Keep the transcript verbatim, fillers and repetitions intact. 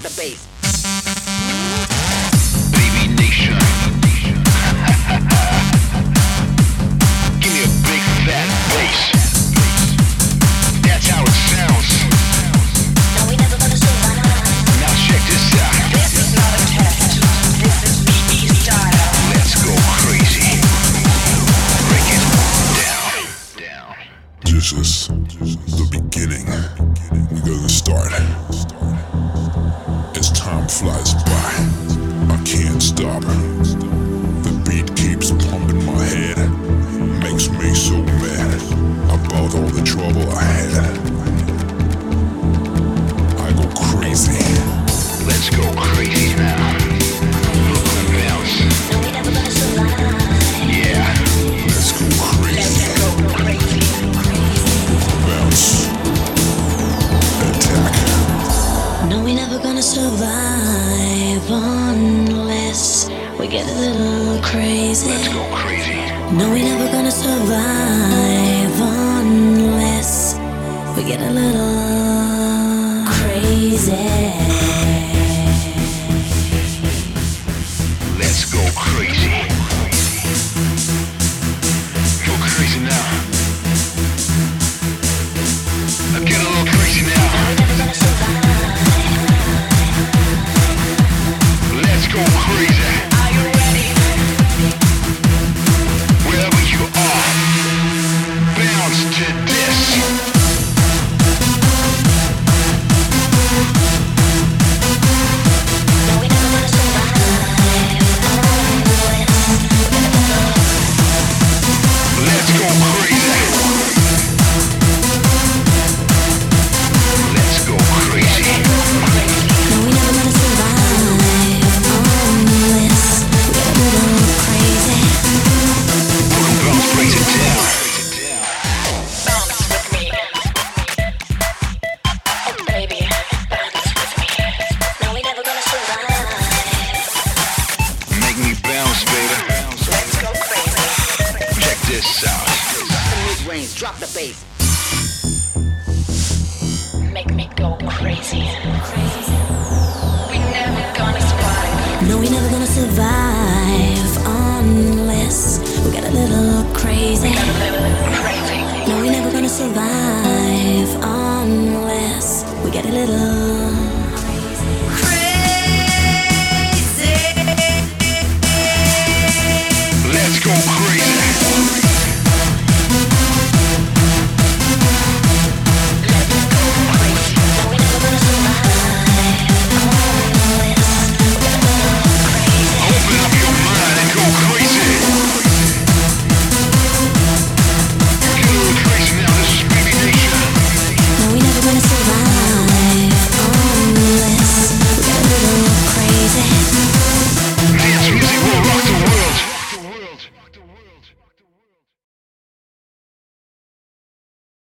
the bass. Baby Nation. Give me a big fat bass. That's how it sounds. No, we never gonna survive. Now check this out. This is not a test. This is me style. Let's go crazy. Break it down. Down. This is the beginning. We gotta start. As time flies by, I can't stop. The beat keeps pumping my head, makes me so mad about all the trouble I had. I go crazy. Let's go crazy now. Brooklyn bounce. No, we never gonna survive. Yeah. Let's go crazy. Let's go crazy. Bounce. Attack. No, we never gonna survive unless we get a little crazy. Let's go crazy. No, we never gonna survive unless we get a little crazy. Let's go crazy. Go crazy now. Get a little crazy now. No, we never gonna survive. Let's go crazy. Are you ready? Wherever you are, bounce to this. No, we never gonna survive. Let's go crazy. Let's go crazy. No, we never gonna survive unless we get a little crazy. Bounce, break it down. Bounce with me. Oh, baby, bounce with me. No, we never gonna survive. Make me bounce, baby. Let's go crazy. Check this out. The mid-range, drop the bass. Make me go crazy. We never gonna survive. No, we never gonna survive unless we get a little crazy. Crazy. No, we never gonna survive